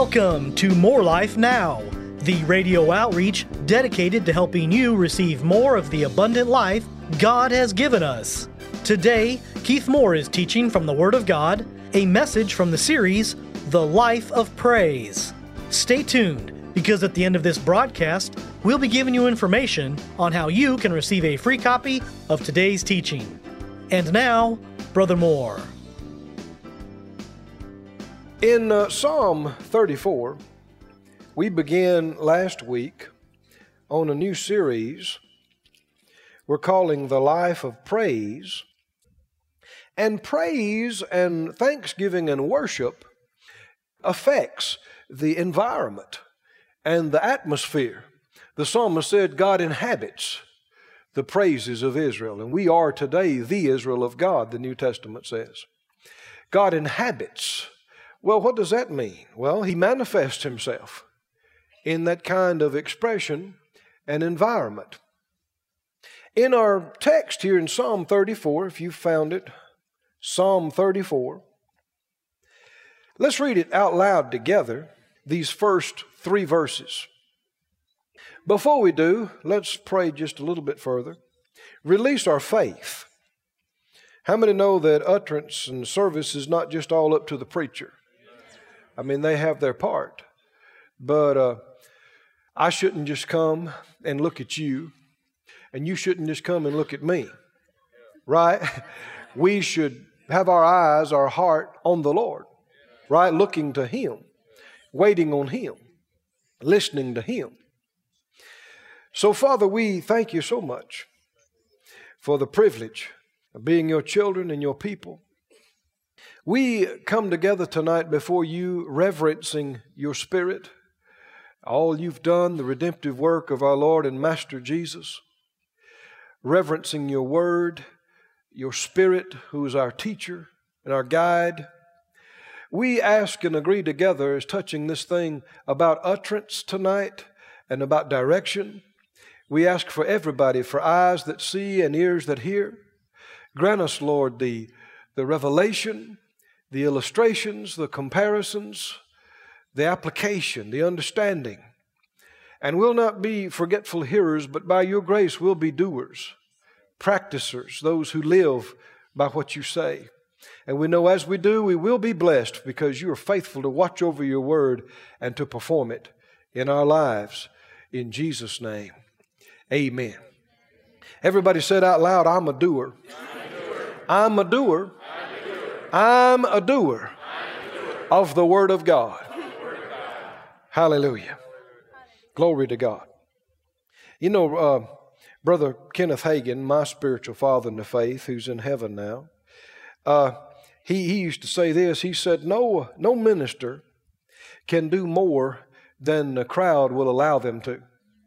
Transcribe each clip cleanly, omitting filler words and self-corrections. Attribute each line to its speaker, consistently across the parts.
Speaker 1: Welcome to More Life Now, the radio outreach dedicated to helping you receive more of the abundant life God has given us. Today, Keith Moore is teaching from the Word of God, a message from the series, The Life of Praise. Stay tuned, because at the end of this broadcast, we'll be giving you information on how you can receive a free copy of today's teaching. And now, Brother Moore.
Speaker 2: In Psalm 34, we began last week on a new series we're calling The Life of Praise. And praise and thanksgiving and worship affects the environment and the atmosphere. The psalmist said God inhabits the praises of Israel. And we are today the Israel of God, the New Testament says. God inhabits. Well, what does that mean? Well, He manifests Himself in that kind of expression and environment. In our text here in Psalm 34, if you found it, Psalm 34, let's read it out loud together, these first 3 verses. Before we do, let's pray just a little bit further. Release our faith. How many know that utterance and service is not just all up to the preacher? I mean, they have their part. But I shouldn't just come and look at you, and you shouldn't just come and look at me. Right? We should have our eyes, our heart on the Lord. Right? Looking to Him, waiting on Him, listening to Him. So, Father, we thank You so much for the privilege of being Your children and Your people. We come together tonight before You, reverencing Your Spirit, all You've done, the redemptive work of our Lord and Master Jesus, reverencing Your Word, Your Spirit, who is our teacher and our guide. We ask and agree together as touching this thing about utterance tonight and about direction. We ask for everybody, for eyes that see and ears that hear. Grant us, Lord, the revelation, the illustrations, the comparisons, the application, the understanding. And we'll not be forgetful hearers, but by Your grace we'll be doers, practicers, those who live by what You say. And we know as we do, we will be blessed because You are faithful to watch over Your word and to perform it in our lives. In Jesus' name, amen. Everybody said out loud, I'm a doer. I'm a doer. I'm a doer of the Word of God. Hallelujah. Glory to God. You know, Brother Kenneth Hagin, my spiritual father in the faith, who's in heaven now, he used to say this. He said, no minister can do more than the crowd will allow them to.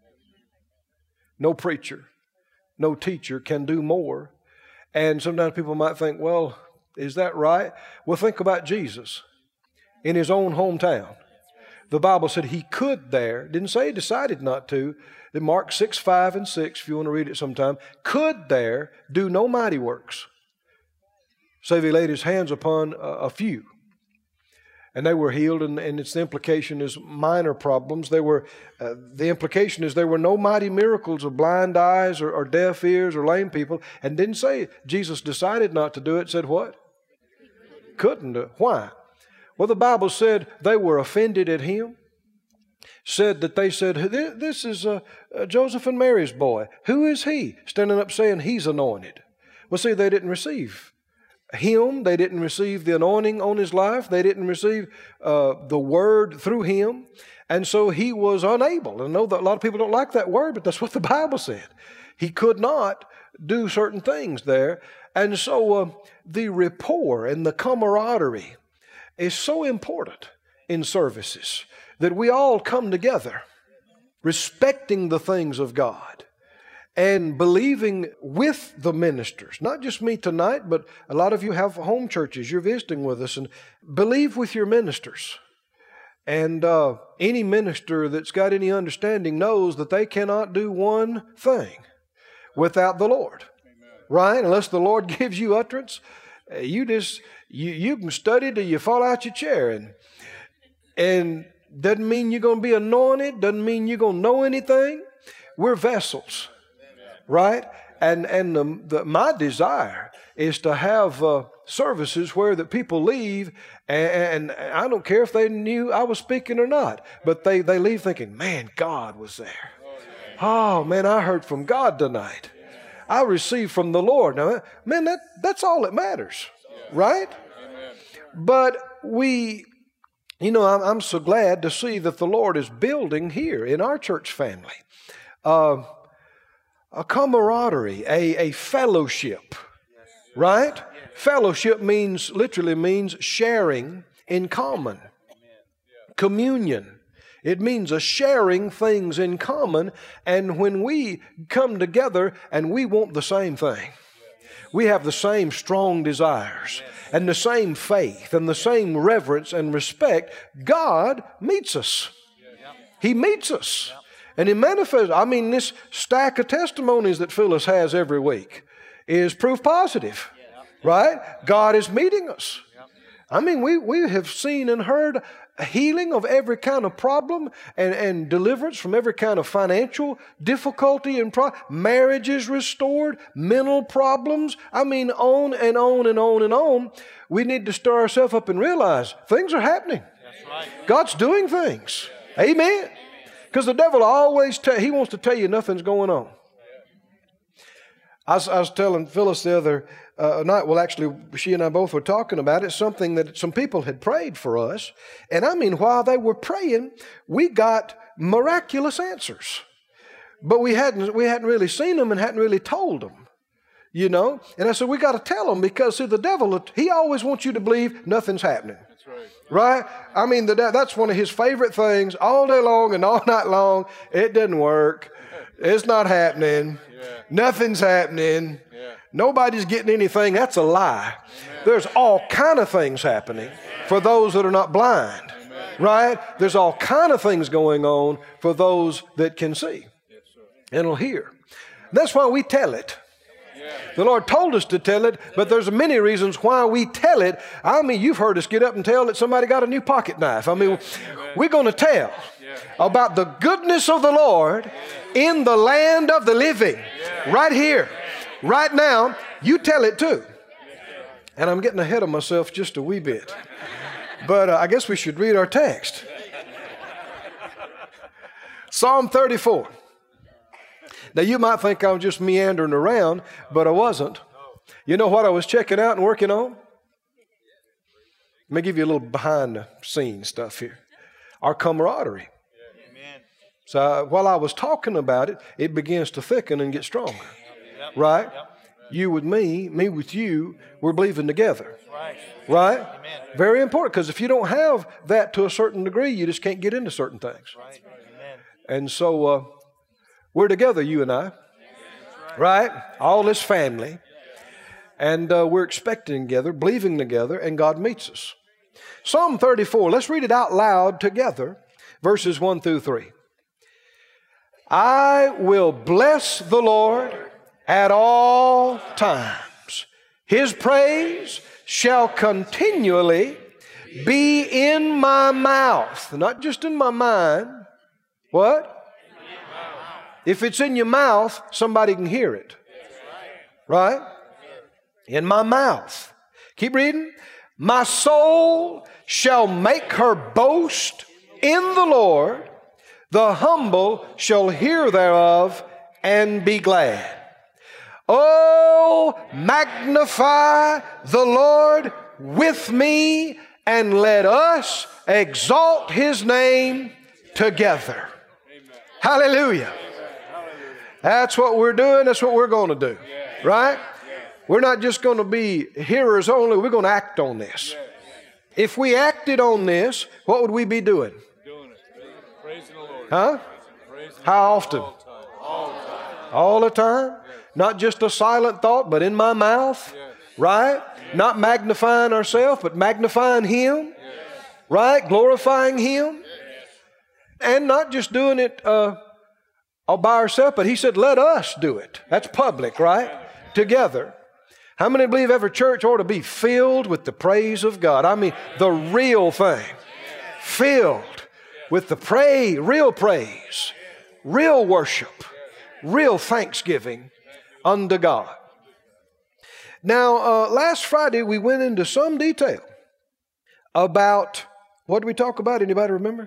Speaker 2: No preacher, no teacher can do more. And sometimes people might think, well, is that right? Well, think about Jesus in His own hometown. The Bible said He could there, didn't say He decided not to. In Mark 6, 5, and 6, if you want to read it sometime, could there do no mighty works, save He laid His hands upon a few. And they were healed, and its implication is minor problems. The implication is there were no mighty miracles of blind eyes or deaf ears or lame people. And didn't say Jesus decided not to do it. Said what? Couldn't do it. Why? Well, the Bible said they were offended at Him. Said that they said, this is Joseph and Mary's boy. Who is he? Standing up saying He's anointed. Well, see, they didn't receive Him. They didn't receive the anointing on His life. They didn't receive the Word through Him. And so He was unable. I know that a lot of people don't like that word, but that's what the Bible said. He could not do certain things there. And so the rapport and the camaraderie is so important in services that we all come together respecting the things of God and believing with the ministers. Not just me tonight, but a lot of you have home churches. You're visiting with us, and believe with your ministers. And any minister that's got any understanding knows that they cannot do one thing without the Lord. Amen. Right? Unless the Lord gives you utterance, you can study till you fall out your chair. And Doesn't mean you're going to be anointed. Doesn't mean you're going to know anything. We're vessels, right? And my desire is to have services where the people leave, and I don't care if they knew I was speaking or not, but they leave thinking, man, God was there. Oh, man, I heard from God tonight. I received from the Lord. Now, man, that's all that matters, right? But I'm so glad to see that the Lord is building here in our church family a camaraderie, a fellowship, right? Fellowship literally means sharing in common, communion. It means a sharing things in common, and when we come together and we want the same thing, we have the same strong desires and the same faith and the same reverence and respect, God meets us. He meets us. And He manifests. I mean, this stack of testimonies that Phyllis has every week is proof positive, right? God is meeting us. I mean, we have seen and heard healing of every kind of problem and deliverance from every kind of financial difficulty and marriages restored, mental problems. I mean, on and on and on and on. We need to stir ourselves up and realize things are happening. That's right. God's doing things. Amen. Because the devil always he wants to tell you nothing's going on. I was telling Phyllis the other night, well, actually, she and I both were talking about it, something that some people had prayed for us. And I mean, while they were praying, we got miraculous answers. But we hadn't really seen them and hadn't really told them, you know. And I said, we got to tell them because, see, the devil, he always wants you to believe nothing's happening. That's right. Right? I mean, that's one of his favorite things all day long and all night long. It doesn't work. It's not happening. Yeah. Nothing's happening. Yeah. Nobody's getting anything. That's a lie. Amen. There's all kind of things happening for those that are not blind. Amen. Right? There's all kind of things going on for those that can see and will hear. That's why we tell it. The Lord told us to tell it, but there's many reasons why we tell it. I mean, you've heard us get up and tell that somebody got a new pocket knife. I mean, we're going to tell about the goodness of the Lord in the land of the living. Right here, right now, you tell it too. And I'm getting ahead of myself just a wee bit. But I guess we should read our text. Psalm 34. Now, you might think I was just meandering around, but I wasn't. You know what I was checking out and working on? Let me give you a little behind-the-scenes stuff here. Our camaraderie. So while I was talking about it, it begins to thicken and get stronger. Right? You with me with you, we're believing together. Right? Very important, because if you don't have that to a certain degree, you just can't get into certain things. And so we're together, you and I. Right? All this family. And we're expecting together, believing together, and God meets us. Psalm 34, let's read it out loud together, verses 1 through 3. I will bless the Lord at all times. His praise shall continually be in my mouth. Not just in my mind. What? If it's in your mouth, somebody can hear it. Right? In my mouth. Keep reading. My soul shall make her boast in the Lord. The humble shall hear thereof and be glad. Oh, magnify the Lord with me, and let us exalt His name together. Amen. Hallelujah. That's what we're doing. That's what we're going to do. Right? We're not just going to be hearers only. We're going to act on this. If we acted on this, what would we be doing? Praising the Lord. Huh? How often? All the time. Not just a silent thought, but in my mouth. Right? Not magnifying ourselves, but magnifying Him. Right? Glorifying Him. And not just doing it all by ourselves, but He said, let us do it. That's public, right? Together. How many believe every church ought to be filled with the praise of God? I mean, the real thing. Filled with the real praise, real worship, real thanksgiving unto God. Now, last Friday we went into some detail about, what did we talk about? Anybody remember?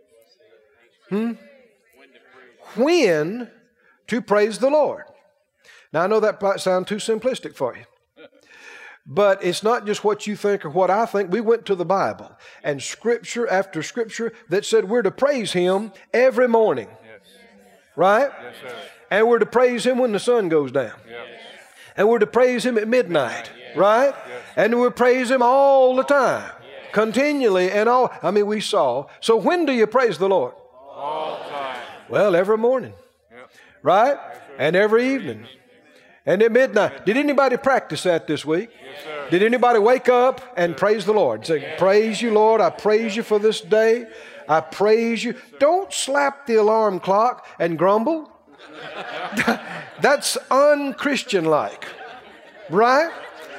Speaker 2: When to praise the Lord. Now, I know that might sound too simplistic for you, but it's not just what you think or what I think. We went to the Bible and scripture after scripture that said we're to praise Him every morning. Yes. Right? Yes, sir. And we're to praise Him when the sun goes down. Yes. And we're to praise Him at midnight. Yes. Right? Yes. And we praise Him all the time. Yes. Continually and all. I mean, we saw. So when do you praise the Lord? All the time. Well, every morning. Yep. Right? Yes, and every evening. And at midnight. Did anybody practice that this week? Yes, sir. Did anybody wake up and praise the Lord? Say, praise you, Lord. I praise you for this day. I praise you. Don't slap the alarm clock and grumble. That's un-Christian-like. Right?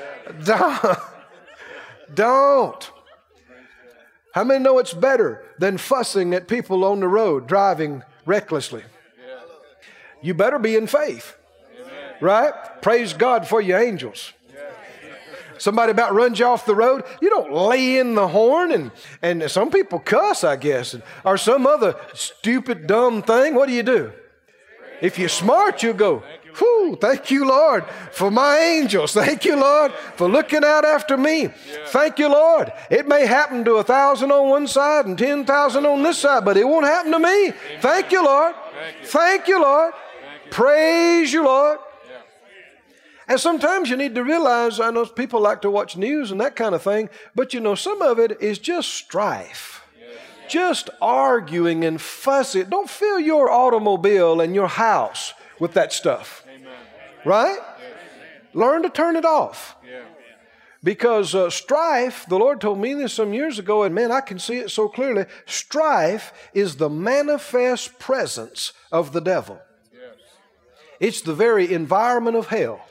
Speaker 2: Don't. How many know it's better than fussing at people on the road driving recklessly? You better be in faith. Right? Praise God for your angels. Somebody about runs you off the road, you don't lay in the horn and some people cuss, I guess, or some other stupid, dumb thing. What do? If you're smart, you'll go, whew, thank you, Lord, for my angels. Thank you, Lord, for looking out after me. Thank you, Lord. It may happen to 1,000 on one side and 10,000 on this side, but it won't happen to me. Thank you, Lord. Thank you, Lord. Praise you, Lord. And sometimes you need to realize, I know people like to watch news and that kind of thing, but you know, some of it is just strife. Just arguing and fussing. Don't fill your automobile and your house with that stuff. Right? Learn to turn it off. Because strife, the Lord told me this some years ago, and man, I can see it so clearly. Strife is the manifest presence of the devil. It's the very environment of hell.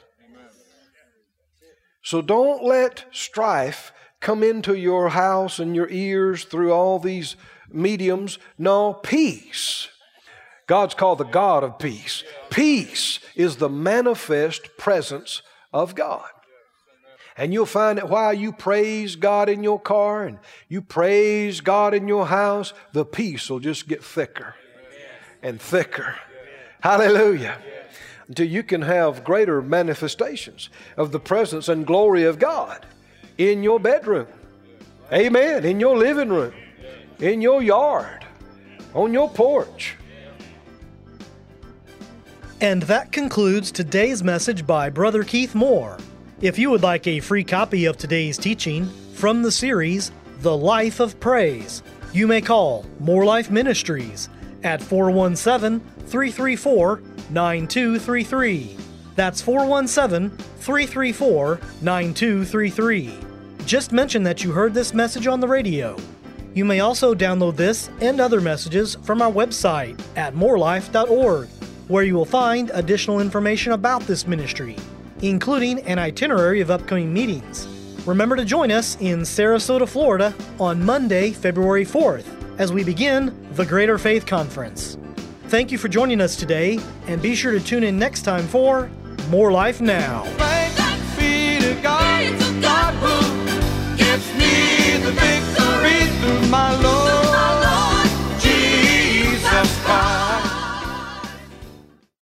Speaker 2: So don't let strife come into your house and your ears through all these mediums. No, peace. God's called the God of peace. Peace is the manifest presence of God. And you'll find that while you praise God in your car and you praise God in your house, the peace will just get thicker and thicker. Hallelujah. Until you can have greater manifestations of the presence and glory of God in your bedroom. Amen. In your living room. In your yard. On your porch.
Speaker 1: And that concludes today's message by Brother Keith Moore. If you would like a free copy of today's teaching from the series, The Life of Praise, you may call More Life Ministries at 417-334-9233. That's 417-334-9233. Just mention that you heard this message on the radio. You may also download this and other messages from our website at morelife.org, where you will find additional information about this ministry, including an itinerary of upcoming meetings. Remember to join us in Sarasota, Florida on Monday, February 4th, as we begin the Greater Faith Conference. Thank you for joining us today, and be sure to tune in next time for More Life Now.
Speaker 3: Thanks be to God, God who gives me